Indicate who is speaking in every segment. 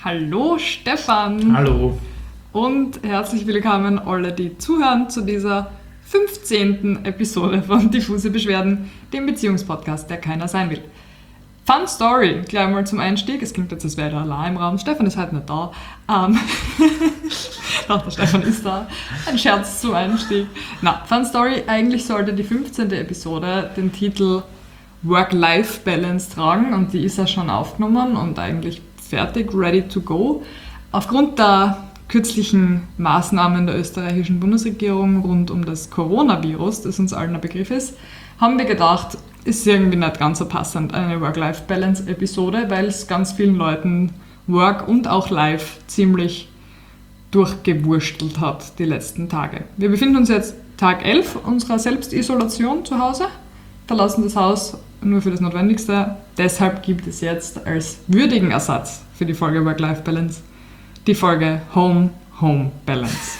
Speaker 1: Hallo Stefan.
Speaker 2: Hallo.
Speaker 1: Und herzlich willkommen alle, die zuhören zu dieser 15. Episode von Diffuse Beschwerden, dem Beziehungspodcast, der keiner sein will. Fun Story, gleich mal zum Einstieg. Es klingt jetzt, als wäre er allein im Raum. Stefan ist halt nicht da. Doch, der Stefan ist da. Ein Scherz zum Einstieg. Na, Fun Story, eigentlich sollte die 15. Episode den Titel Work-Life-Balance tragen und die ist ja schon aufgenommen und eigentlich fertig, ready to go. Aufgrund der kürzlichen Maßnahmen der österreichischen Bundesregierung rund um das Coronavirus, das uns allen ein Begriff ist, haben wir gedacht, ist irgendwie nicht ganz so passend, eine Work-Life-Balance-Episode, weil es ganz vielen Leuten Work und auch Life ziemlich durchgewurstelt hat die letzten Tage. Wir befinden uns jetzt Tag 11 unserer Selbstisolation zu Hause, verlassen das Haus nur für das Notwendigste. Deshalb gibt es jetzt als würdigen Ersatz für die Folge Work-Life-Balance die Folge Home-Home-Balance.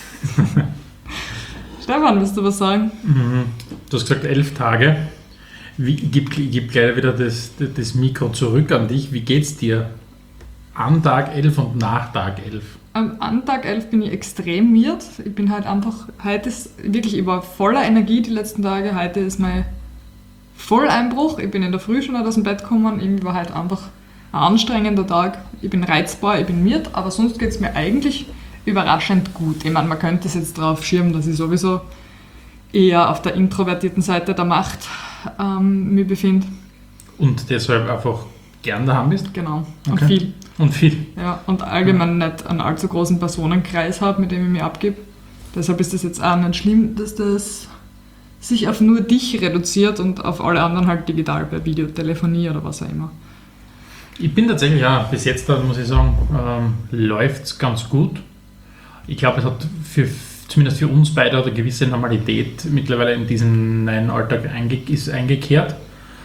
Speaker 1: Stefan, willst du was sagen?
Speaker 2: Du hast gesagt 11 Tage. Gib gleich wieder das Mikro zurück an dich. Wie geht's dir an Tag 11 und nach Tag 11?
Speaker 1: An Tag 11 bin ich extrem miert. Ich bin halt einfach, heute ist wirklich, ich war voller Energie die letzten Tage. Heute ist mein Volleinbruch. Ich bin in der Früh schon aus dem Bett gekommen. Irgendwie war halt einfach ein anstrengender Tag. Ich bin reizbar, ich bin miert, aber sonst geht es mir eigentlich überraschend gut. Ich meine, man könnte es jetzt drauf schirmen, dass ich sowieso eher auf der introvertierten Seite der Macht mich befinde.
Speaker 2: Und deshalb einfach gern daheim bist?
Speaker 1: Genau.
Speaker 2: Okay. Und viel.
Speaker 1: Ja, und allgemein nicht einen allzu großen Personenkreis habe, mit dem ich mich abgebe. Deshalb ist das jetzt auch nicht schlimm, dass das sich auf nur dich reduziert und auf alle anderen halt digital per Videotelefonie oder was auch immer.
Speaker 2: Ich bin tatsächlich, ja, bis jetzt, muss ich sagen, läuft es ganz gut. Ich glaube, es hat zumindest für uns beide eine gewisse Normalität mittlerweile in diesen neuen Alltag eingekehrt.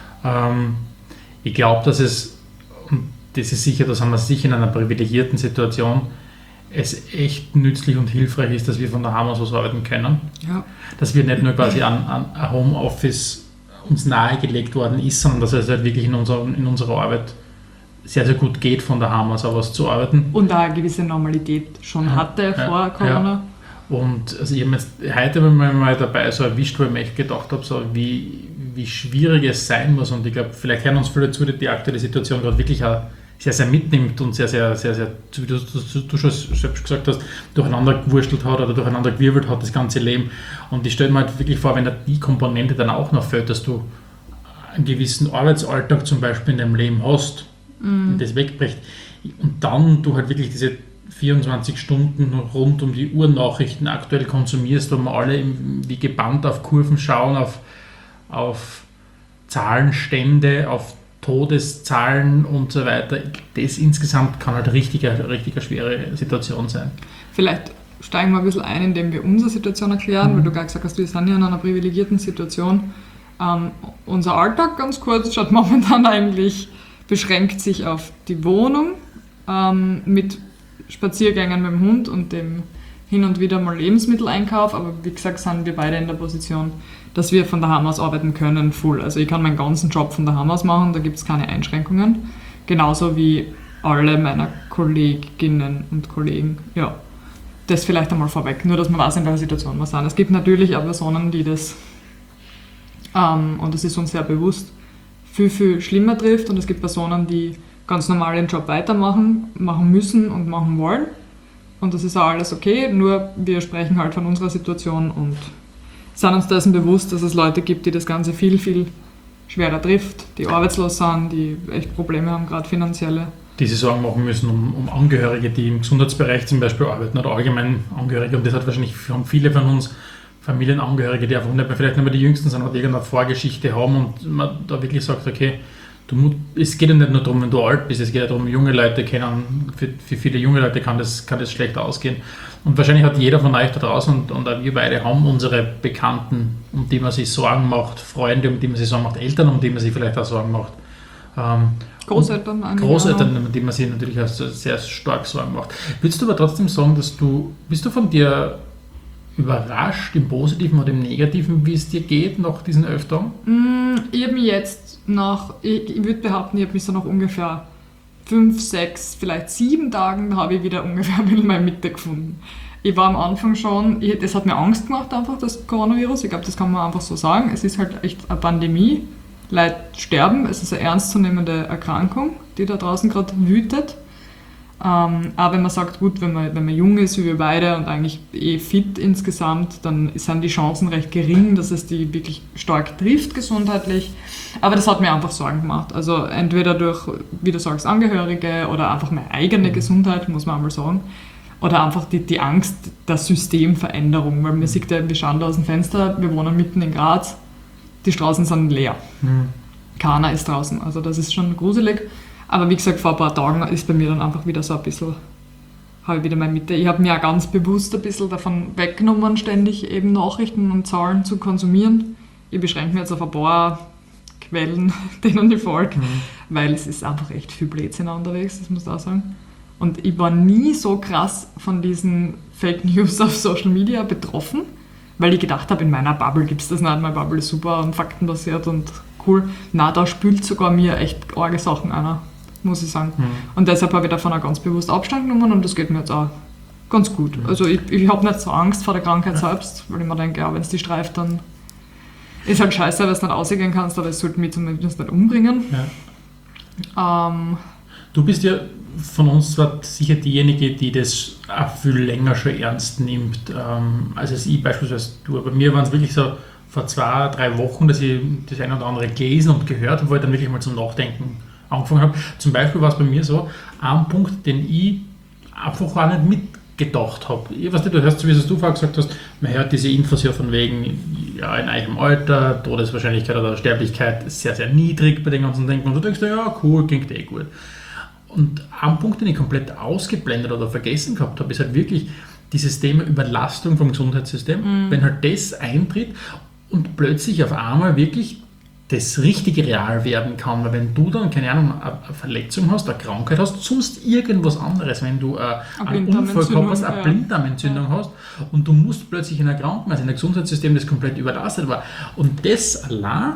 Speaker 2: Ich glaube, dass es, und das ist sicher, da sind wir sicher in einer privilegierten Situation, es echt nützlich und hilfreich ist, dass wir von daheim aus arbeiten können. Ja. Dass wir nicht nur quasi an Homeoffice uns nahegelegt worden ist, sondern dass es halt wirklich in unserer Arbeit sehr, sehr gut geht, von daheim aus was zu arbeiten.
Speaker 1: Und da eine gewisse Normalität schon hatte vor Corona.
Speaker 2: Ja. Und also ich habe jetzt heute mal dabei so erwischt, weil ich mir echt gedacht habe, so wie schwierig es sein muss. Und ich glaube, vielleicht hören uns viele zu, die aktuelle Situation gerade wirklich auch sehr, sehr mitnimmt und sehr, sehr, sehr, sehr, wie du schon selbst gesagt hast, durcheinander gewurstelt hat oder durcheinander gewirbelt hat, das ganze Leben. Und ich stelle mir halt wirklich vor, wenn da die Komponente dann auch noch fällt, dass du einen gewissen Arbeitsalltag zum Beispiel in deinem Leben hast, das wegbricht. Und dann du halt wirklich diese 24 Stunden rund um die Uhr Nachrichten aktuell konsumierst, wo wir alle wie gebannt auf Kurven schauen, auf Zahlenstände, auf Todeszahlen und so weiter. Das insgesamt kann halt richtig eine schwere Situation sein.
Speaker 1: Vielleicht steigen wir ein bisschen ein, indem wir unsere Situation erklären, weil du gerade gesagt hast, wir sind ja in einer privilegierten Situation. Unser Alltag, ganz kurz, schaut momentan eigentlich, beschränkt sich auf die Wohnung mit Spaziergängen mit dem Hund und dem hin und wieder mal Lebensmitteleinkauf, aber wie gesagt sind wir beide in der Position, dass wir von daheim aus arbeiten können, full. Also ich kann meinen ganzen Job von daheim aus machen, da gibt es keine Einschränkungen. Genauso wie alle meiner Kolleginnen und Kollegen. Ja, das vielleicht einmal vorweg, nur dass man weiß, in welcher Situation wir sind. Es gibt natürlich auch Personen, die das, und das ist uns sehr bewusst, viel, viel schlimmer trifft und es gibt Personen, die ganz normal den Job weitermachen, machen müssen und machen wollen. Und das ist auch alles okay, nur wir sprechen halt von unserer Situation und sind uns dessen bewusst, dass es Leute gibt, die das Ganze viel, viel schwerer trifft, die arbeitslos sind, die echt Probleme haben, gerade finanzielle.
Speaker 2: Die sich Sorgen machen müssen um Angehörige, die im Gesundheitsbereich zum Beispiel arbeiten oder allgemein Angehörige. Und das hat wahrscheinlich haben viele von uns Familienangehörige, die einfach vielleicht nicht mehr die Jüngsten sind, aber irgendeine Vorgeschichte haben und man da wirklich sagt, okay, es geht ja nicht nur darum, wenn du alt bist, es geht ja darum, junge Leute kennen, für viele junge Leute kann das schlecht ausgehen. Und wahrscheinlich hat jeder von euch da draußen und auch wir beide haben unsere Bekannten, um die man sich Sorgen macht, Freunde, um die man sich Sorgen macht, Eltern, um die man sich vielleicht auch Sorgen macht. Großeltern, um die man sich natürlich auch sehr stark Sorgen macht. Würdest du aber trotzdem sagen, bist du von dir überrascht, im Positiven oder im Negativen, wie es dir geht nach diesen 11 Tagen?
Speaker 1: Ich habe mich jetzt ich würde behaupten, ich habe mich so nach ungefähr 5, 6, vielleicht 7 Tagen habe ich wieder ungefähr ein bisschen meine Mitte gefunden. Ich war am Anfang schon, das hat mir Angst gemacht einfach, das Coronavirus. Ich glaube, das kann man einfach so sagen. Es ist halt echt eine Pandemie. Leute sterben. Es ist eine ernstzunehmende Erkrankung, die da draußen gerade wütet. Aber wenn man sagt, gut, wenn man jung ist, wie wir beide, und eigentlich fit insgesamt, dann sind die Chancen recht gering, dass es die wirklich stark trifft gesundheitlich. Aber das hat mir einfach Sorgen gemacht. Also entweder durch, wie du sagst, Angehörige oder einfach meine eigene Gesundheit, muss man einmal sagen. Oder einfach die Angst der Systemveränderung. Weil man sieht ja, wir schauen da aus dem Fenster, wir wohnen mitten in Graz, die Straßen sind leer. Keiner ist draußen. Also das ist schon gruselig. Aber wie gesagt, vor ein paar Tagen ist bei mir dann einfach wieder so ein bisschen, habe ich wieder meine Mitte. Ich habe mir auch ganz bewusst ein bisschen davon weggenommen, ständig eben Nachrichten und Zahlen zu konsumieren. Ich beschränke mich jetzt auf ein paar Quellen, denen ich folge, weil es ist einfach echt viel Blödsinn unterwegs, das muss ich auch sagen. Und ich war nie so krass von diesen Fake News auf Social Media betroffen, weil ich gedacht habe, in meiner Bubble gibt es das nicht. Meine Bubble ist super und faktenbasiert und cool. Na, da spült sogar mir echt arge Sachen einer, muss ich sagen. Und deshalb habe ich davon auch ganz bewusst Abstand genommen und das geht mir jetzt auch ganz gut. Also ich habe nicht so Angst vor der Krankheit selbst, weil ich mir denke, ja, wenn es dich streift, dann ist halt scheiße, weil du nicht rausgehen kannst, aber es sollte mich zumindest nicht umbringen. Ja.
Speaker 2: Du bist ja von uns zwar sicher diejenige, die das auch viel länger schon ernst nimmt, als ich beispielsweise tue. Bei mir waren es wirklich so vor 2, 3 Wochen, dass ich das eine oder andere gelesen und gehört habe, wo ich dann wirklich mal zum Nachdenken angefangen habe. Zum Beispiel war es bei mir so, ein Punkt, den ich einfach auch nicht mitgedacht habe. Du hörst, wie du vorher gesagt hast, man hört diese Infos ja von wegen, ja, in eurem Alter, Todeswahrscheinlichkeit oder Sterblichkeit ist sehr, sehr niedrig bei den ganzen Denken. Und du denkst, ja, cool, klingt eh gut. Und ein Punkt, den ich komplett ausgeblendet oder vergessen gehabt habe, ist halt wirklich dieses Thema Überlastung vom Gesundheitssystem. Wenn halt das eintritt und plötzlich auf einmal wirklich das richtige real werden kann, weil wenn du dann, keine Ahnung, eine Verletzung hast, eine Krankheit hast, sonst irgendwas anderes, wenn du einen Unfall gehabt hast, eine Blinddarmentzündung hast und du musst plötzlich in einer Krankenhaus, in einem Gesundheitssystem, das komplett überlastet war. Und das allein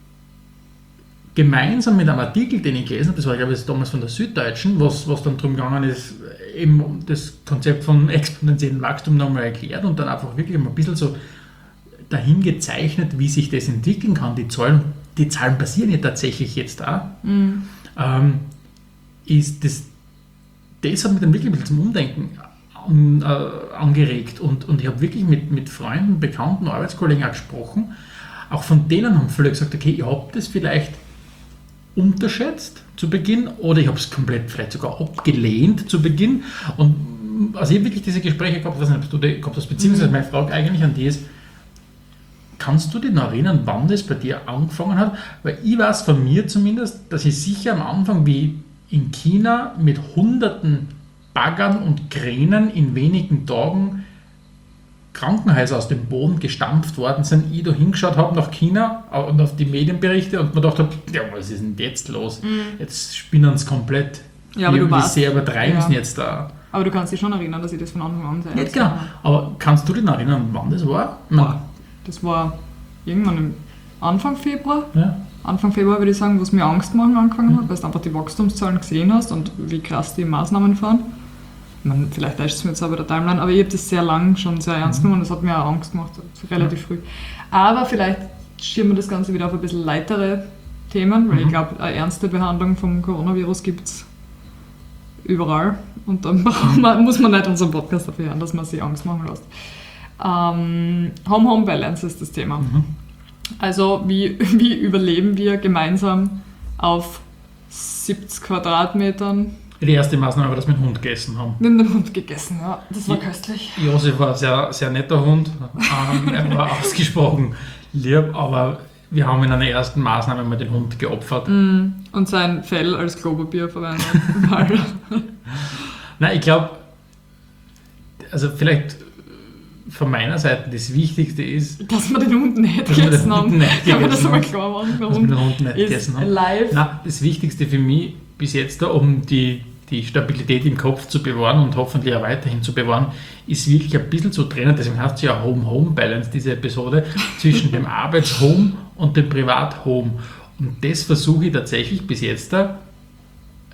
Speaker 2: gemeinsam mit einem Artikel, den ich gelesen habe, das war, glaube ich, damals von der Süddeutschen, was dann darum gegangen ist, eben das Konzept von exponentiellem Wachstum nochmal erklärt und dann einfach wirklich ein bisschen so dahin gezeichnet, wie sich das entwickeln kann. Die Zahlen passieren ja tatsächlich jetzt auch. Das hat mich dann wirklich ein bisschen zum Umdenken angeregt und ich habe wirklich mit Freunden, Bekannten, Arbeitskollegen auch gesprochen. Auch von denen haben viele gesagt, okay, ich habe das vielleicht unterschätzt zu Beginn oder ich habe es komplett vielleicht sogar abgelehnt zu Beginn. Und also ich habe wirklich diese Gespräche gehabt, ich weiß nicht, ob du gehabt hast, beziehungsweise meine Frage eigentlich an die ist, kannst du dich noch erinnern, wann das bei dir angefangen hat? Weil ich weiß von mir zumindest, dass ich sicher am Anfang wie in China mit hunderten Baggern und Kränen in wenigen Tagen Krankenhäuser aus dem Boden gestampft worden sind, ich da hingeschaut habe nach China und auf die Medienberichte und mir gedacht habe, ja, was ist denn jetzt los? Jetzt spinnen sie komplett.
Speaker 1: Ja, aber
Speaker 2: wie sehr übertreiben sie jetzt da?
Speaker 1: Aber du kannst dich schon erinnern, dass ich das von Anfang an sage.
Speaker 2: Nicht genau. Aber kannst du dich noch erinnern, wann das war?
Speaker 1: Das war irgendwann im Anfang Februar.
Speaker 2: Ja.
Speaker 1: Anfang Februar würde ich sagen, wo es mir Angst machen angefangen hat, weil du einfach die Wachstumszahlen gesehen hast und wie krass die Maßnahmen fahren. Vielleicht ist es mir jetzt aber der Timeline, aber ich habe das sehr lang schon sehr ernst genommen und das hat mir auch Angst gemacht, relativ früh. Aber vielleicht schieben wir das Ganze wieder auf ein bisschen leichtere Themen, weil ich glaube, eine ernste Behandlung vom Coronavirus gibt es überall und dann muss man nicht unseren Podcast dafür hören, dass man sich Angst machen lässt. Home-Home-Balance ist das Thema. Also wie überleben wir gemeinsam auf 70 Quadratmetern?
Speaker 2: Die erste Maßnahme war, dass wir den Hund gegessen haben.
Speaker 1: Wir haben den Hund gegessen, ja. Das war köstlich.
Speaker 2: Josef war ein sehr, sehr netter Hund. Er war ausgesprochen lieb, aber wir haben in einer ersten Maßnahme mal den Hund geopfert.
Speaker 1: Und sein Fell als Klopapier verwendet.
Speaker 2: Nein, ich glaube, also vielleicht von meiner Seite das Wichtigste ist,
Speaker 1: dass wir den Hund nicht gegessen haben. Kann man das mal klar machen?
Speaker 2: Dass wir den Hund nicht gegessen haben. Nein, das Wichtigste für mich bis jetzt, um die Stabilität im Kopf zu bewahren und hoffentlich auch weiterhin zu bewahren, ist wirklich ein bisschen zu trennen, deswegen heißt es ja Home-Home-Balance, diese Episode, zwischen dem Arbeits-Home und dem Privat-Home. Und das versuche ich tatsächlich bis jetzt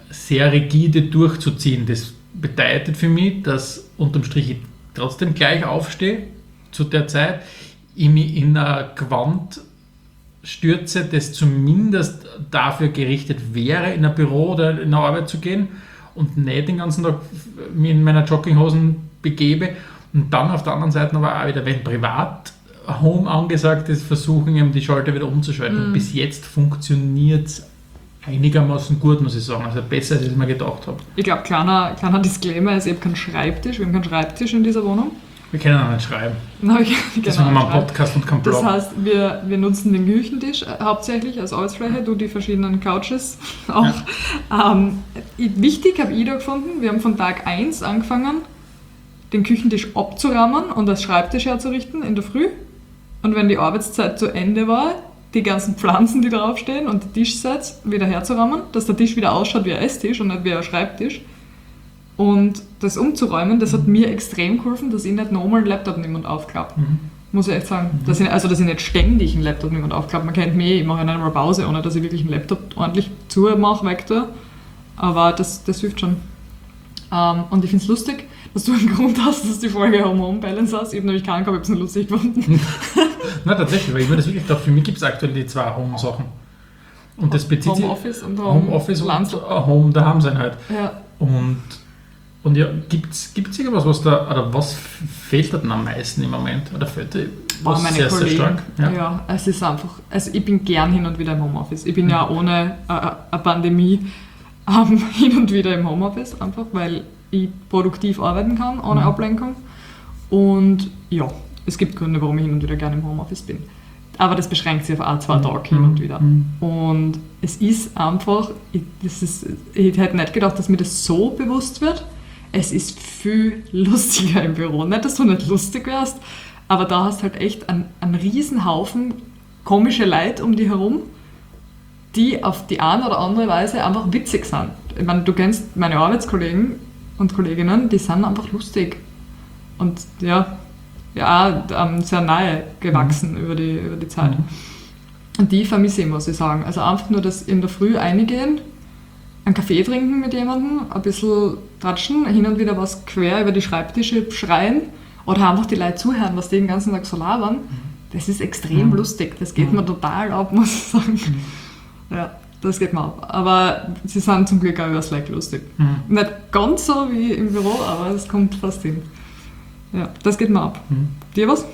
Speaker 2: sehr rigide durchzuziehen. Das bedeutet für mich, dass unterm Strich ich trotzdem gleich aufstehe zu der Zeit, ich mich in ein Gewand stürze, das zumindest dafür gerichtet wäre, in ein Büro oder in eine Arbeit zu gehen und nicht den ganzen Tag mich in meiner Jogginghosen begebe und dann auf der anderen Seite aber auch wieder, wenn privat Home angesagt ist, versuchen eben die Schalter wieder umzuschalten. Und bis jetzt funktioniert es einigermaßen gut, muss ich sagen. Also besser, als ich mir gedacht habe.
Speaker 1: Ich glaube, kleiner Disclaimer, es ist eben kein Schreibtisch. Wir haben keinen Schreibtisch in dieser Wohnung.
Speaker 2: Wir können auch nicht schreiben.
Speaker 1: Nein,
Speaker 2: das haben wir einen Podcast und keinen Blog.
Speaker 1: Das heißt, wir nutzen den Küchentisch hauptsächlich als Arbeitsfläche, du die verschiedenen Couches auch. Ja. Wichtig habe ich da gefunden, wir haben von Tag 1 angefangen, den Küchentisch abzuräumen und als Schreibtisch herzurichten in der Früh. Und wenn die Arbeitszeit zu Ende war, die ganzen Pflanzen, die draufstehen und die Tischsets wieder herzuräumen, dass der Tisch wieder ausschaut wie ein Esstisch und nicht wie ein Schreibtisch. Und das umzuräumen, das hat mir extrem geholfen, dass ich nicht nochmal einen Laptop nehme und aufklappe. Muss ich echt sagen. Dass ich nicht ständig einen Laptop nehme und aufklappe. Man kennt mich, ich mache ja nicht einmal Pause, ohne dass ich wirklich einen Laptop ordentlich zumache, weg tue. Aber das hilft schon. Und ich finde es lustig, dass du einen Grund hast, dass die Folge Home-Balance hast. Ich habe nämlich keinen gehabt, ich habe es nur lustig gefunden.
Speaker 2: Nein, tatsächlich, weil ich mir das wirklich dachte, für mich gibt es aktuell die zwei Home-Sachen. Und das bezieht sich
Speaker 1: Homeoffice und
Speaker 2: Homeoffice und Home daheim sein halt.
Speaker 1: Ja.
Speaker 2: Und ja, gibt's irgendwas, was fehlt dir denn am meisten im Moment? Oder fehlt dir was
Speaker 1: meine
Speaker 2: sehr,
Speaker 1: Kollegen,
Speaker 2: sehr stark?
Speaker 1: Ja, es ist einfach, also ich bin gern hin und wieder im Homeoffice. Ich bin ja ohne eine Pandemie hin und wieder im Homeoffice, einfach weil ich produktiv arbeiten kann, ohne Ablenkung. Und ja, es gibt Gründe, warum ich hin und wieder gerne im Homeoffice bin. Aber das beschränkt sich auf ein, 2 Tage hin und wieder. Und es ist einfach, ich hätte nicht gedacht, dass mir das so bewusst wird. Es ist viel lustiger im Büro. Nicht, dass du nicht lustig wärst, aber da hast halt echt einen riesen Haufen komische Leute um dich herum, die auf die eine oder andere Weise einfach witzig sind. Ich meine, du kennst meine Arbeitskollegen und Kolleginnen, die sind einfach lustig. Und ja, sehr nahe gewachsen über die Zeit. Und die vermisse ich, muss ich sagen. Also einfach nur das in der Früh reingehen, einen Kaffee trinken mit jemandem, ein bisschen tratschen, hin und wieder was quer über die Schreibtische schreien oder einfach die Leute zuhören, was die den ganzen Tag so labern. Das ist extrem lustig. Das geht mir total ab, muss ich sagen. Ja, das geht mir ab. Aber sie sind zum Glück auch über Slack lustig. Nicht ganz so wie im Büro, aber es kommt fast hin. Ja, das geht mir ab. Dir was?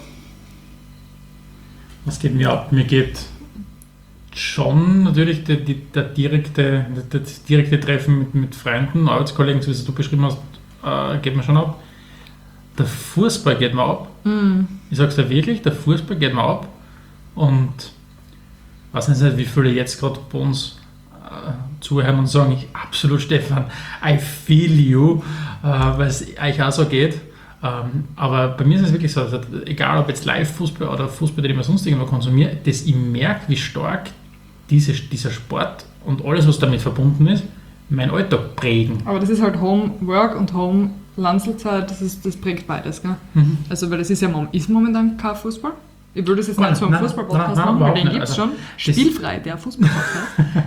Speaker 2: Was geht mir ab? Mir geht schon natürlich das direkte Treffen mit Freunden, Arbeitskollegen, so wie es du beschrieben hast, geht mir schon ab. Der Fußball geht mir ab. Ich sage es dir wirklich, der Fußball geht mir ab. Und ich weiß nicht, wie viele jetzt gerade bei uns zuhören und sagen, absolut Stefan, I feel you, weil es euch auch so geht. Aber bei mir ist es wirklich so, also egal ob jetzt Live-Fußball oder Fußball, den ich mir sonst irgendwo konsumiere, ich merke, wie stark dieser Sport und alles, was damit verbunden ist, meinen Alltag prägen.
Speaker 1: Aber das ist halt Homework und Home-Landselzeit, das prägt beides, gell? Also, weil das ist ja momentan kein Fußball. Ich würde das jetzt nicht so einen Fußball-Podcast machen, weil den gibt es schon. Spielfrei, der Fußball-Podcast.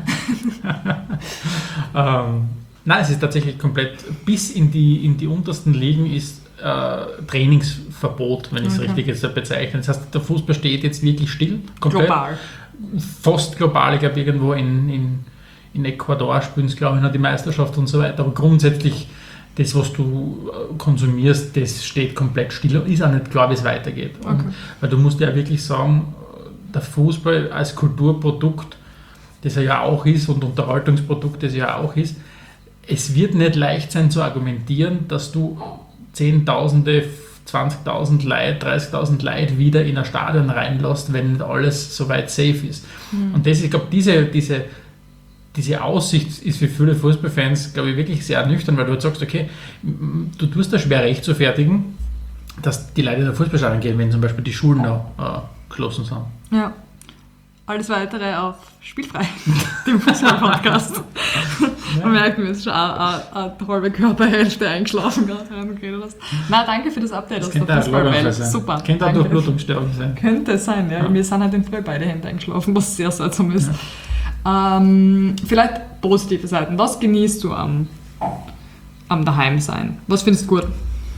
Speaker 2: Nein, es ist tatsächlich komplett, bis in die untersten Ligen ist Trainingsverbot, wenn ich es richtig jetzt bezeichne. Das heißt, der Fußball steht jetzt wirklich still. Komplett. Global. Fast global. Ich glaube, irgendwo in Ecuador spielen sie, glaube ich, noch die Meisterschaft und so weiter. Aber grundsätzlich, das, was du konsumierst, das steht komplett still und ist auch nicht klar, wie es weitergeht. Okay. Weil du musst ja wirklich sagen, der Fußball als Kulturprodukt, das er ja auch ist, und Unterhaltungsprodukt, das er ja auch ist, es wird nicht leicht sein zu argumentieren, dass du Zehntausende, 20.000 Leute, 30.000 Leute wieder in ein Stadion reinlässt, wenn nicht alles soweit safe ist. Und das, ich glaube, diese Aussicht ist für viele Fußballfans, glaube ich, wirklich sehr nüchtern, weil du halt sagst, okay, du tust da schwer recht zu fertigen, dass die Leute in den Fußballstadion gehen, wenn zum Beispiel die Schulen noch geschlossen sind.
Speaker 1: Ja. Alles Weitere auf Spielfrei, dem Fußball-Podcast. Man merkt, mir ist schon eine halbe Körperhälfte eingeschlafen gerade, während du geredet hast. Nein, danke für das Update aus der Fußballwelt. Super.
Speaker 2: Könnte auch durch Blutungsstörung sein.
Speaker 1: Könnte sein, ja. Mir sind halt in Früh beide Hände eingeschlafen, was sehr seltsam ist. Vielleicht positive Seiten. Was genießt du am Daheimsein? Was findest du gut?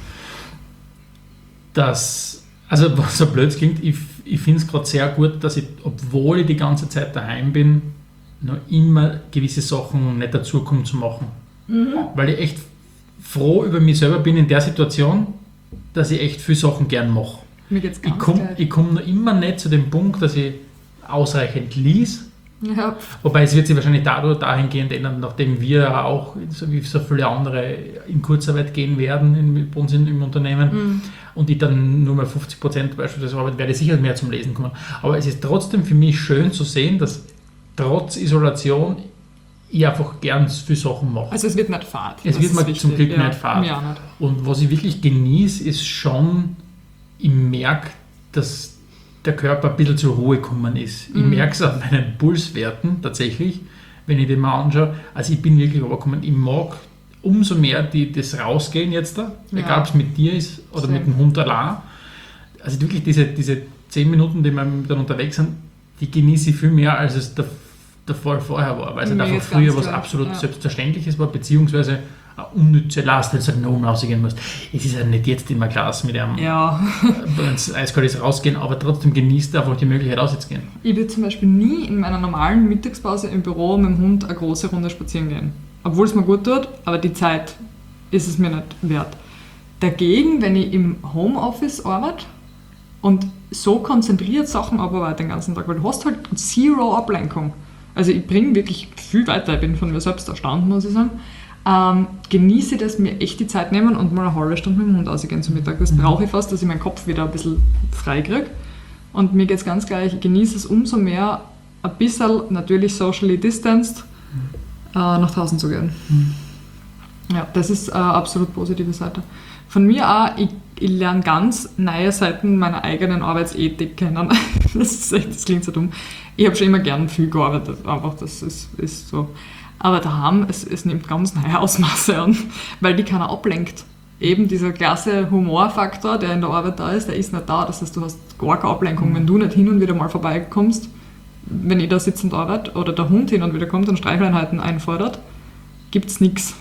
Speaker 2: Was so blöd klingt, ich finde es gerade sehr gut, dass ich, obwohl ich die ganze Zeit daheim bin, noch immer gewisse Sachen nicht dazu komme zu machen. Weil ich echt froh über mich selber bin in der Situation, dass ich echt viele Sachen gern mache.
Speaker 1: Mir geht's ganz
Speaker 2: Ich komme noch immer nicht zu dem Punkt, dass ich ausreichend lies.
Speaker 1: Ja.
Speaker 2: Wobei es wird sich wahrscheinlich dahingehend ändern, nachdem wir auch, so wie so viele andere, in Kurzarbeit gehen werden bei uns im Unternehmen und ich dann nur mal 50% beispielsweise arbeite, werde ich sicher mehr zum Lesen kommen. Aber es ist trotzdem für mich schön zu sehen, dass trotz Isolation ich einfach gern viele Sachen mache.
Speaker 1: Also es wird nicht fad.
Speaker 2: Es wird mir zum Glück nicht fad.
Speaker 1: Ja, nicht.
Speaker 2: Und was ich wirklich genieße, ist schon, ich merke, dass der Körper ein bisschen zur Ruhe gekommen ist. Ich merke es an meinen Pulswerten tatsächlich, wenn ich den mal anschaue. Also ich bin wirklich runtergekommen. Ich mag umso mehr das Rausgehen jetzt da, egal ob es mit dir ist oder mit dem Hund allein. Also wirklich diese 10 Minuten, die wir dann unterwegs sind, die genieße ich viel mehr, als es der Fall vorher war. Weil es halt einfach früher was absolut Selbstverständliches war, beziehungsweise eine unnütze Last, wenn du halt nach oben rausgehen musst. Es ist ja nicht jetzt immer Glas mit einem, wenn es eiskalt ist, rausgehen, aber trotzdem genießt einfach die Möglichkeit, rauszugehen.
Speaker 1: Ich würde zum Beispiel nie in meiner normalen Mittagspause im Büro mit dem Hund eine große Runde spazieren gehen. Obwohl es mir gut tut, aber die Zeit ist es mir nicht wert. Dagegen, wenn ich im Homeoffice arbeite und so konzentriert Sachen abarbeite den ganzen Tag, weil du hast halt zero Ablenkung. Also ich bringe wirklich viel weiter, ich bin von mir selbst erstaunt, muss ich sagen. Genieße das, mir echt die Zeit nehmen und mal eine halbe Stunde mit dem Hund rausgehen zum Mittag. Das brauche ich fast, dass ich meinen Kopf wieder ein bisschen frei kriege. Und mir geht es ganz gleich, ich genieße es umso mehr, ein bisschen natürlich socially distanced nach draußen zu gehen. Ja, das ist eine absolut positive Seite. Von mir auch, ich lerne ganz neue Seiten meiner eigenen Arbeitsethik kennen. Das klingt so dumm. Ich habe schon immer gern viel gearbeitet, einfach das ist so. Aber daheim, es nimmt ganz neue Ausmaße an, weil die keiner ablenkt. Eben dieser klasse Humorfaktor, der in der Arbeit da ist, der ist nicht da. Das heißt, du hast gar keine Ablenkung. Wenn du nicht hin und wieder mal vorbeikommst, wenn ich da sitzend arbeite oder der Hund hin und wieder kommt und Streicheleinheiten einfordert, gibt es nichts,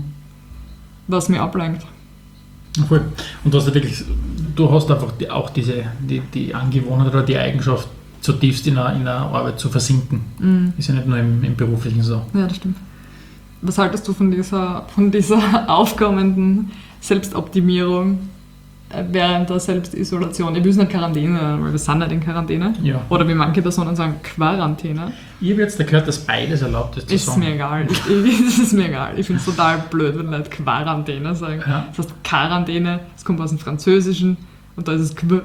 Speaker 1: was mich ablenkt.
Speaker 2: Cool. Und du hast einfach auch die Angewohnheit oder die Eigenschaft, zutiefst in der Arbeit zu versinken. Ist ja nicht nur im Beruflichen so.
Speaker 1: Ja, das stimmt. Was haltest du von dieser aufkommenden Selbstoptimierung während der Selbstisolation? Ich will es nicht Quarantäne, weil wir sind nicht in Quarantäne.
Speaker 2: Ja.
Speaker 1: Oder wie manche Personen sagen, Quarantäne.
Speaker 2: Ich habe jetzt gehört, dass beides erlaubt ist zu sagen.
Speaker 1: Ist mir egal. Es ist mir egal. Ich finde es total blöd, wenn Leute Quarantäne sagen. Ja. Das heißt Quarantäne, das kommt aus dem Französischen und da ist es Quö.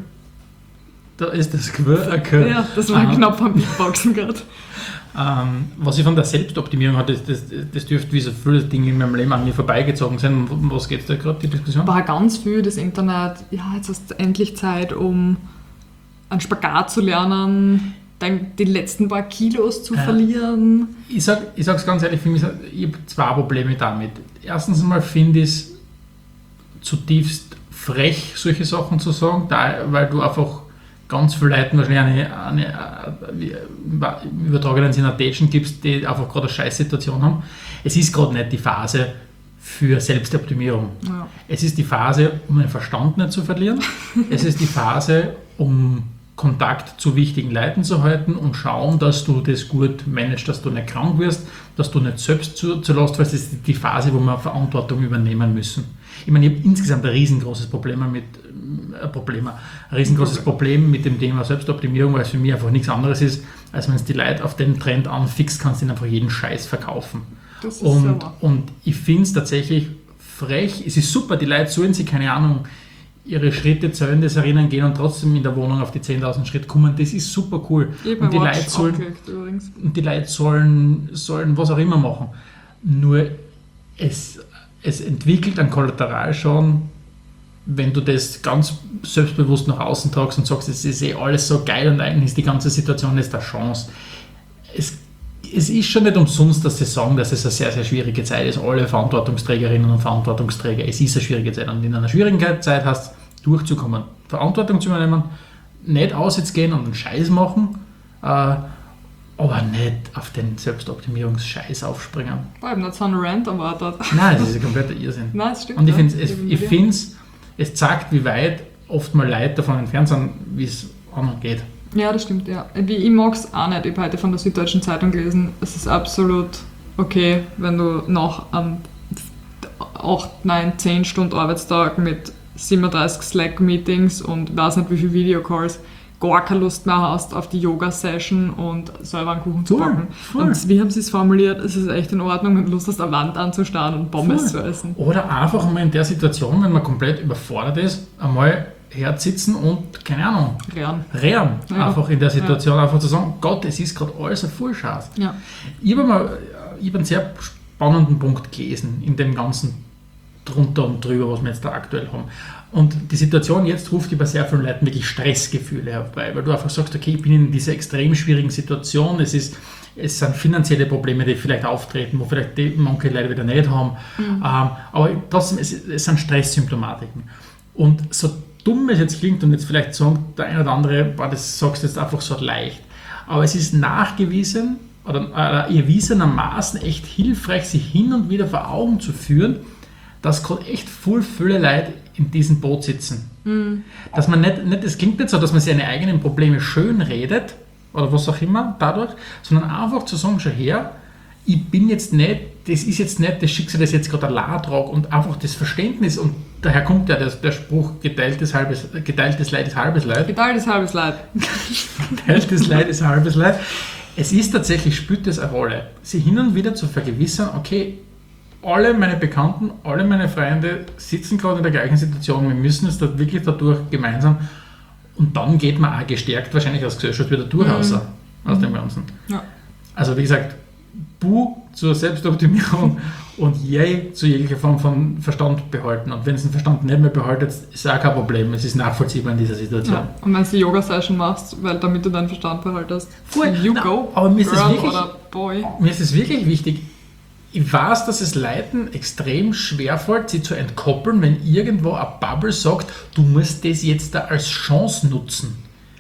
Speaker 2: Da ist das Quö.
Speaker 1: Ja, das war knapp am Beatboxen gerade.
Speaker 2: Was ich von der Selbstoptimierung hatte, das dürfte wie so viele Dinge in meinem Leben an mir vorbeigezogen sein. Um was geht es da gerade, die Diskussion?
Speaker 1: War ganz viel das Internet, ja, jetzt hast du endlich Zeit, um einen Spagat zu lernen, die letzten paar Kilos zu verlieren.
Speaker 2: Ich sage es ganz ehrlich, für mich, ich habe 2 Probleme damit. Erstens einmal finde ich es zutiefst frech, solche Sachen zu sagen, weil du einfach ganz viele Leuten wahrscheinlich eine übertragenen Sinne Attention gibst, die einfach gerade eine Scheißsituation haben. Es ist gerade nicht die Phase für Selbstoptimierung. Ja. Es ist die Phase, um den Verstand nicht zu verlieren. Es ist die Phase, um Kontakt zu wichtigen Leuten zu halten und schauen, dass du das gut managst, dass du nicht krank wirst, dass du nicht selbst zu Last fällst. Das ist die Phase, wo wir Verantwortung übernehmen müssen. Ich meine, ich habe insgesamt ein riesengroßes Problem mit dem Thema Selbstoptimierung, weil es für mich einfach nichts anderes ist, als wenn es die Leute auf den Trend anfixt, kannst du ihnen einfach jeden Scheiß verkaufen. Und ich finde es tatsächlich frech. Es ist super, die Leute sollen sich, keine Ahnung, ihre Schritte zählen, das erinnern, gehen und trotzdem in der Wohnung auf die 10.000 Schritte kommen. Das ist super cool. Und die Leute sollen was auch immer machen. Nur es entwickelt einen Kollateralschaden, wenn du das ganz selbstbewusst nach außen tragst und sagst, es ist alles so geil und eigentlich ist die ganze Situation jetzt eine Chance. Es ist schon nicht umsonst, dass sie sagen, dass es eine sehr, sehr schwierige Zeit ist. Alle Verantwortungsträgerinnen und Verantwortungsträger, es ist eine schwierige Zeit. Und in einer schwierigen Zeit hast du durchzukommen, Verantwortung zu übernehmen, nicht ausgehen und einen Scheiß machen aber nicht auf den Selbstoptimierungsscheiß aufspringen.
Speaker 1: Ich habe nicht so einen Rant erwartet.
Speaker 2: Nein, das ist ein kompletter Irrsinn.
Speaker 1: Nein, das stimmt.
Speaker 2: Und ich
Speaker 1: ja.
Speaker 2: finde es zeigt, wie weit oft mal Leute davon entfernt sind, wie es anderen geht.
Speaker 1: Ja, das stimmt, ja. Ich mag es auch nicht. Ich habe heute von der Süddeutschen Zeitung gelesen, es ist absolut okay, wenn du nach einem 8, 9, 10 Stunden Arbeitstag mit 37 Slack-Meetings und weiß nicht wie viele Videocalls gar keine Lust mehr hast auf die Yoga-Session und selber einen Kuchen zu backen. Und wie haben sie es formuliert? Es ist echt in Ordnung, wenn du Lust hast, eine Wand anzustarren und Pommes zu essen.
Speaker 2: Oder einfach mal in der Situation, wenn man komplett überfordert ist, einmal hersitzen und, keine Ahnung, rehren. Ja. Einfach in der Situation, einfach zu sagen, Gott, es ist gerade alles ein Vollscheiß.
Speaker 1: Ja.
Speaker 2: Ich habe einen sehr spannenden Punkt gelesen in dem ganzen drunter und drüber, was wir jetzt da aktuell haben. Und die Situation jetzt ruft bei sehr vielen Leuten wirklich Stressgefühle herbei, weil du einfach sagst, okay, ich bin in dieser extrem schwierigen Situation, es sind finanzielle Probleme, die vielleicht auftreten, wo vielleicht die manche Leute wieder nicht haben, aber trotzdem, es sind Stresssymptomatiken. Und so dumm es jetzt klingt und jetzt vielleicht sagt der eine oder andere, das sagst du jetzt einfach so leicht, aber es ist nachgewiesen oder erwiesenermaßen echt hilfreich, sich hin und wieder vor Augen zu führen, dass gerade echt viele Leute in diesem Boot sitzen. Dass man nicht, es klingt nicht so, dass man seine eigenen Probleme schön redet oder was auch immer dadurch, sondern einfach zu sagen, schau her, ich bin jetzt nicht, das ist jetzt nicht das Schicksal, das jetzt gerade allein trage und einfach das Verständnis und daher kommt ja der Spruch, geteiltes Leid ist halbes Leid.
Speaker 1: Geteiltes halbes Leid.
Speaker 2: Geteiltes Leid ist halbes Leid. Es ist tatsächlich, spielt es eine Rolle, sich hin und wieder zu vergewissern, okay, alle meine Bekannten, alle meine Freunde sitzen gerade in der gleichen Situation, wir müssen es wirklich dadurch gemeinsam und dann geht man auch gestärkt wahrscheinlich als Gesellschaft wieder durch aus dem Ganzen. Ja. Also wie gesagt, Buh zur Selbstoptimierung und Yay zu jeglicher Form von Verstand behalten. Und wenn es den Verstand nicht mehr behaltet, ist auch kein Problem. Es ist nachvollziehbar in dieser Situation. Ja.
Speaker 1: Und wenn du die Yoga-Session machst, weil damit du deinen Verstand behaltest, go,
Speaker 2: aber mir
Speaker 1: ist
Speaker 2: es wirklich wichtig. Ich weiß, dass es Leuten extrem schwerfällt, sie zu entkoppeln, wenn irgendwo eine Bubble sagt, du musst das jetzt da als Chance nutzen.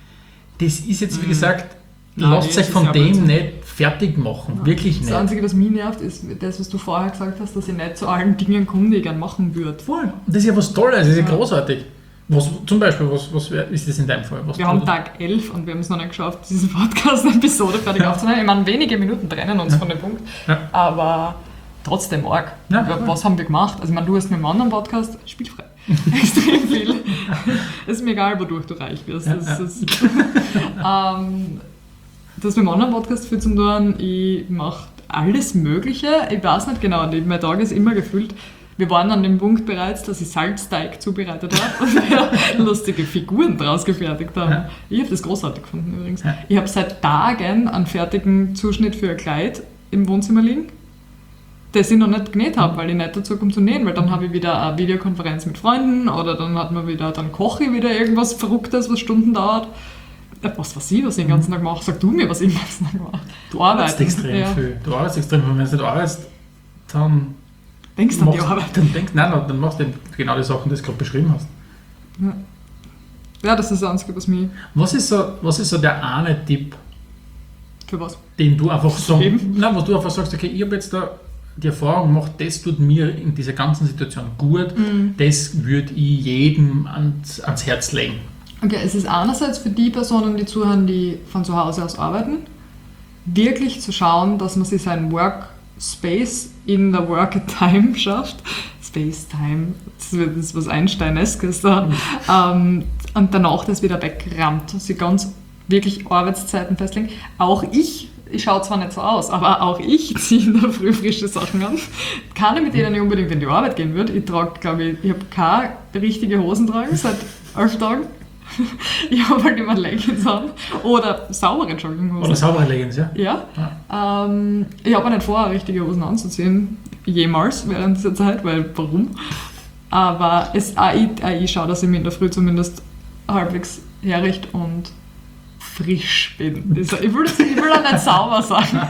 Speaker 2: Das ist jetzt, wie gesagt, lasst euch von dem nicht fertig machen. Ja. Wirklich nicht.
Speaker 1: Das Einzige, was mich nervt, ist das, was du vorher gesagt hast, dass ich nicht zu allen Dingen komme, die ich gerne machen würde.
Speaker 2: Voll. Und das ist ja was Tolles, das ist ja großartig. Zum Beispiel, was ist das in deinem Fall?
Speaker 1: Wir haben Tag 11 und wir haben es noch nicht geschafft, diese Podcast-Episode fertig aufzunehmen. Ich meine, wenige Minuten trennen uns von dem Punkt, aber trotzdem arg. Ja, was haben wir gemacht? Also ich meine, du hast mit einem anderen Podcast spielfrei. Extrem viel. Es ist mir egal, wodurch du reich wirst. Das hast mit einem anderen Podcast viel zu tun. Ich mache alles Mögliche. Ich weiß nicht genau, mein Tag ist immer gefüllt. Wir waren an dem Punkt bereits, dass ich Salzteig zubereitet habe und wir lustige Figuren draus gefertigt haben. Ja. Ich habe das großartig gefunden übrigens. Ja. Ich habe seit Tagen einen fertigen Zuschnitt für ein Kleid im Wohnzimmer liegen, das ich noch nicht genäht habe, weil ich nicht dazu komme zu nähen, weil dann habe ich wieder eine Videokonferenz mit Freunden oder dann koche ich wieder irgendwas Verrücktes, was Stunden dauert. Was weiß ich, was ich den ganzen Tag mache? Sag du mir, was ich den ganzen Tag mache.
Speaker 2: Du arbeitest extrem viel. Du arbeitest extrem viel. Wenn du nicht arbeitest, dann
Speaker 1: denkst du an die Arbeit.
Speaker 2: Dann machst du genau die Sachen, die du gerade beschrieben hast.
Speaker 1: Ja, das ist das Einzige, was mich...
Speaker 2: Was ist so der eine Tipp?
Speaker 1: Für was?
Speaker 2: Den du einfach sagst, wo du einfach sagst, okay, ich habe jetzt da die Erfahrung gemacht, das tut mir in dieser ganzen Situation gut, das würde ich jedem ans Herz legen.
Speaker 1: Okay, es ist einerseits für die Personen, die zuhören, die von zu Hause aus arbeiten, wirklich zu schauen, dass man sich seinen Workspace in der Work-Time schafft. Space-Time, das ist was Einstein-eskes da. Und danach das wieder wegrammt. Sie ganz wirklich Arbeitszeiten festlegen. Auch ich schaue zwar nicht so aus, aber auch ich ziehe in der Früh frische Sachen an. Keine, mit denen ich unbedingt in die Arbeit gehen würde. Ich habe keine richtige Hosen tragen seit 11 Tagen. Ich habe halt immer Leggings an. Oder saubere Jogginghosen.
Speaker 2: Oder saubere Leggings, ja?
Speaker 1: Ja. Ich habe auch nicht vor, richtige Hosen anzuziehen. Jemals während dieser Zeit, weil warum? Aber ich schaue, dass ich mich in der Früh zumindest halbwegs herrichte und frisch bin. Ich will auch nicht sauber sagen.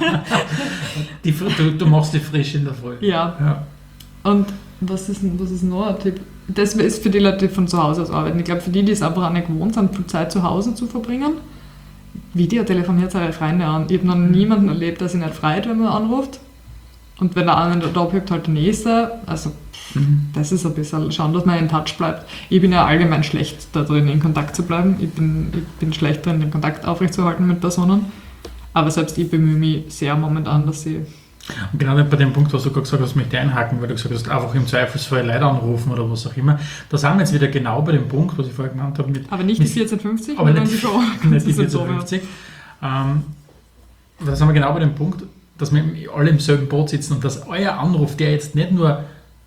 Speaker 2: Du machst dich frisch in der Früh.
Speaker 1: Ja. Und was ist noch ein Tipp? Das ist für die Leute, die von zu Hause aus arbeiten. Ich glaube, für die es einfach auch nicht gewohnt sind, viel Zeit zu Hause zu verbringen, Video telefoniert eure Freunde an. Ich habe noch niemanden erlebt, der sich nicht freut, wenn man anruft. Und wenn der eine nicht abhebt, halt der nächste. Also das ist ein bisschen, schauen, dass man in Touch bleibt. Ich bin ja allgemein schlecht da drin, in Kontakt zu bleiben. Ich bin schlecht drin, den Kontakt aufrechtzuerhalten mit Personen. Aber selbst ich bemühe mich sehr momentan, dass ich...
Speaker 2: Und genau bei dem Punkt, was du gerade gesagt hast, möchte ich einhaken, weil du gesagt hast, einfach im Zweifelsfall Leute anrufen oder was auch immer. Da sind wir jetzt wieder genau bei dem Punkt, was ich vorher genannt habe.
Speaker 1: Aber nicht die 1450?
Speaker 2: Aber nicht die 1450. Da sind wir genau bei dem Punkt, dass wir alle im selben Boot sitzen und dass euer Anruf, der jetzt nicht nur,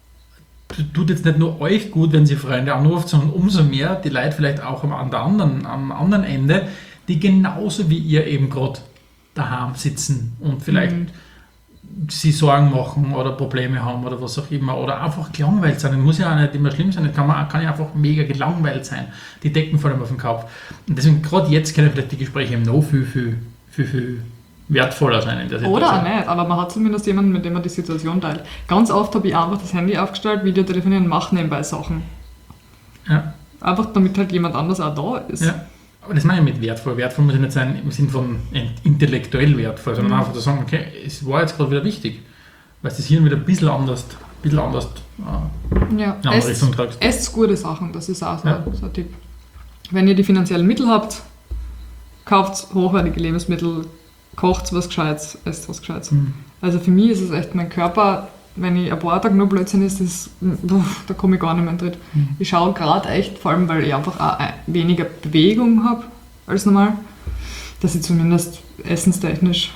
Speaker 2: tut jetzt nicht nur euch gut, wenn sie Freunde anruft, sondern umso mehr die Leute vielleicht auch am anderen Ende, die genauso wie ihr eben gerade daheim sitzen und vielleicht sie Sorgen machen oder Probleme haben oder was auch immer oder einfach gelangweilt sein. Das muss ja auch nicht immer schlimm sein, das kann ja einfach mega gelangweilt sein. Die Decken fallen auf den Kopf. Und deswegen gerade jetzt können vielleicht die Gespräche noch viel wertvoller sein in der Situation.
Speaker 1: Oder auch nicht, aber man hat zumindest jemanden, mit dem man die Situation teilt. Ganz oft habe ich einfach das Handy aufgestellt, Videotelefonieren, mache nebenbei Sachen.
Speaker 2: Ja.
Speaker 1: Einfach damit halt jemand anders auch da ist.
Speaker 2: Ja. Aber das meine ich mit wertvoll. Wertvoll muss ja nicht sein im Sinn von intellektuell wertvoll, sondern einfach zu sagen, okay, es war jetzt gerade wieder wichtig, weil es das Hirn wieder ein bisschen anders in eine andere Richtung tragst.
Speaker 1: Esst gute Sachen, das ist auch so ein Tipp. Wenn ihr die finanziellen Mittel habt, kauft hochwertige Lebensmittel, kocht was Gescheites, esst was Gescheites. Also für mich ist es echt mein Körper, wenn ich ein paar Tage nur Blödsinn ist, da komme ich gar nicht mehr drin. Ich schaue gerade echt, vor allem weil ich einfach auch weniger Bewegung habe als normal, dass ich zumindest essenstechnisch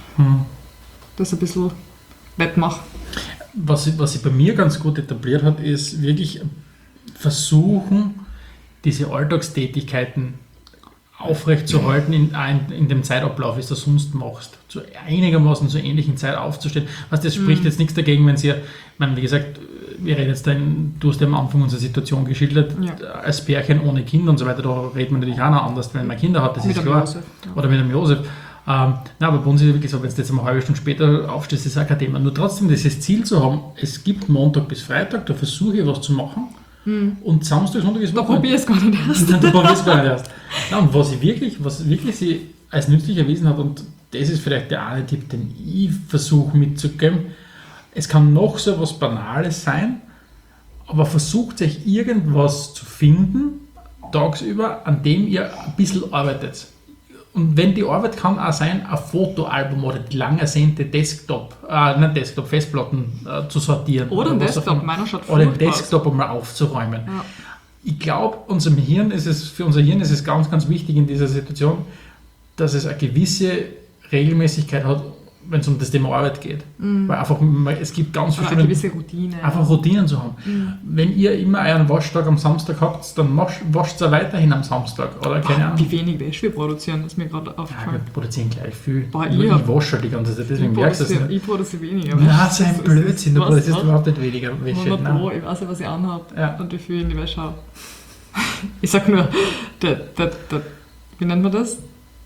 Speaker 1: das ein bisschen wettmache.
Speaker 2: Was sich bei mir ganz gut etabliert hat, ist wirklich versuchen, diese Alltagstätigkeiten aufrechtzuerhalten in dem Zeitablauf, wie du das sonst machst. Einigermaßen zur ähnlichen Zeit aufzustehen. Das spricht jetzt nichts dagegen, wenn sie, wie gesagt, wir reden jetzt du hast ja am Anfang unsere Situation geschildert, als Pärchen ohne Kinder und so weiter, da redet man natürlich auch noch anders, wenn man Kinder hat, das ist klar. Josef, oder mit dem Josef. Aber bei uns ist es wirklich so, wenn du jetzt eine halbe Stunde später aufstehst, ist es auch kein Thema. Nur trotzdem dieses Ziel zu haben, es gibt Montag bis Freitag, da versuche ich was zu machen. Und Samstag, Sonntag ist Wochenende.
Speaker 1: Da probier es gar nicht erst.
Speaker 2: Da probier es gar nicht erst. Ja, und was wirklich sie als nützlich erwiesen hat, und das ist vielleicht der eine Tipp, den ich versuche mitzugeben, es kann noch so was Banales sein, aber versucht euch irgendwas zu finden, tagsüber, an dem ihr ein bisschen arbeitet. Und wenn die Arbeit kann auch sein, ein Fotoalbum oder die lang ersehnte Festplatten zu sortieren.
Speaker 1: Oder ein Desktop, meiner schaut
Speaker 2: oder ein Desktop einmal aufzuräumen. Ja. Ich glaube, für unser Hirn ist es ganz, ganz wichtig in dieser Situation, dass es eine gewisse Regelmäßigkeit hat, wenn es um das Thema Arbeit geht. Weil einfach, es gibt ganz verschiedene...
Speaker 1: Eine gewisse Routine.
Speaker 2: Einfach Routinen zu haben. Wenn ihr immer euren Waschtag am Samstag habt, dann wascht ihr weiterhin am Samstag. Oder keine Ahnung.
Speaker 1: Wie wenig Wäsche wir produzieren, das ist mir gerade aufgefallen.
Speaker 2: Ja, wir produzieren gleich viel.
Speaker 1: Ich
Speaker 2: wasche halt die ganze Zeit, deswegen merkst du es nicht.
Speaker 1: Ich produziere weniger.
Speaker 2: Nein, so ein Blödsinn, du produzierst überhaupt nicht weniger Wäsche.
Speaker 1: Ich weiß ja, was ich anhabe und wie viel ich in die Wäsche habe. Ich sag nur, wie nennt man das?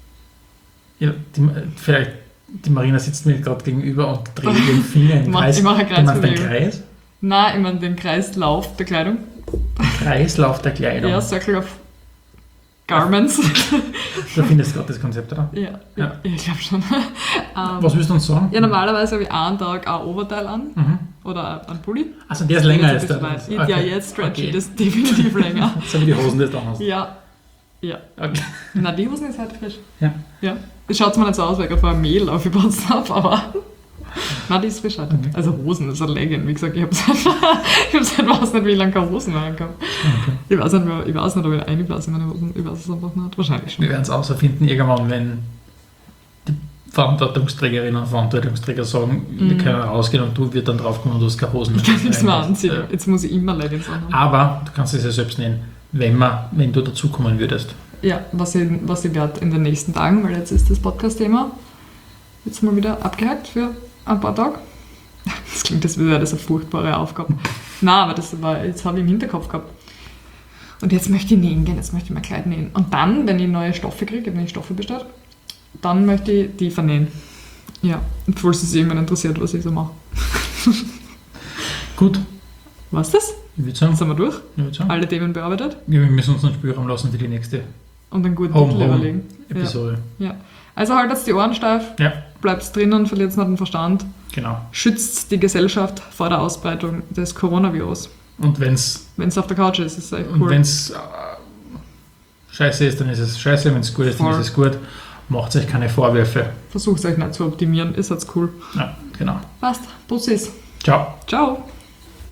Speaker 2: Ja, vielleicht... Die Marina sitzt mir gerade gegenüber und dreht den Finger im Kreis.
Speaker 1: Ich mache einen Kreis.
Speaker 2: Den Kreis?
Speaker 1: Nein, ich meine den Kreislauf der Kleidung.
Speaker 2: Kreislauf der Kleidung?
Speaker 1: Ja, Circle of Garments.
Speaker 2: Du findest gerade das Konzept, oder?
Speaker 1: Ja. Ich glaube schon.
Speaker 2: Was willst du uns sagen?
Speaker 1: Ja, normalerweise habe ich einen Tag ein Oberteil an oder einen Pulli.
Speaker 2: Also der ist länger als
Speaker 1: der. Okay. Ja, jetzt stretch ich das definitiv länger.
Speaker 2: So wie die Hosen, die du hast.
Speaker 1: Ja. Okay. Na, die Hosen ist halt frisch. Ja. Das schaut zwar nicht so aus, weil ich gerade vorher Mehl aufgepasst habe, aber nein, die ist frisch halt. Okay. Also Hosen, das ist ein Legging. Wie gesagt, ich weiß nicht, wie lange keine Hosen mehr habe. Okay. Ich weiß nicht, ob ich eingeblasen in meine Hosen. Ich weiß es einfach nicht. Wahrscheinlich schon.
Speaker 2: Wir werden es außerfinden irgendwann, wenn die Verantwortungsträgerinnen und Verantwortungsträger sagen, wir können rausgehen und du wirst dann draufkommen, du hast keine Hosen mehr.
Speaker 1: Ich kann nichts mehr anziehen. Ja. Jetzt muss ich immer Leggings anhaben.
Speaker 2: Aber du kannst es ja selbst nennen, wenn du dazukommen würdest.
Speaker 1: Ja, was ich werde in den nächsten Tagen, weil jetzt ist das Podcast-Thema jetzt mal wieder abgehakt für ein paar Tage. Das klingt, als wäre das eine furchtbare Aufgabe. Nein, aber jetzt habe ich im Hinterkopf gehabt. Und jetzt möchte ich nähen gehen, jetzt möchte ich mein Kleid nähen. Und dann, wenn ich neue Stoffe kriege, wenn ich Stoffe bestellt, dann möchte ich die vernähen. Ja, und falls es irgendwann interessiert, was ich so mache.
Speaker 2: Gut.
Speaker 1: Was das?
Speaker 2: Ich würde sagen.
Speaker 1: Sind wir durch?
Speaker 2: Ich würde sagen.
Speaker 1: Alle Themen bearbeitet?
Speaker 2: Ja, wir müssen uns einen Spielraum lassen für die nächste
Speaker 1: und einen guten Titel überlegen.
Speaker 2: Episode.
Speaker 1: Ja. Also haltet die Ohren steif,
Speaker 2: Ja,
Speaker 1: bleibt drinnen, verliert nicht den Verstand,
Speaker 2: genau.
Speaker 1: schützt die Gesellschaft vor der Ausbreitung des Coronavirus.
Speaker 2: Und wenn es
Speaker 1: Wenn es auf der Couch ist echt cool.
Speaker 2: scheiße ist, dann ist es scheiße. Wenn es gut ist, dann
Speaker 1: Voll.
Speaker 2: ist es gut. Macht euch keine Vorwürfe.
Speaker 1: Versucht euch nicht zu optimieren, ist jetzt cool.
Speaker 2: Ja, genau.
Speaker 1: Passt, Bussis.
Speaker 2: Ciao.
Speaker 1: Ciao.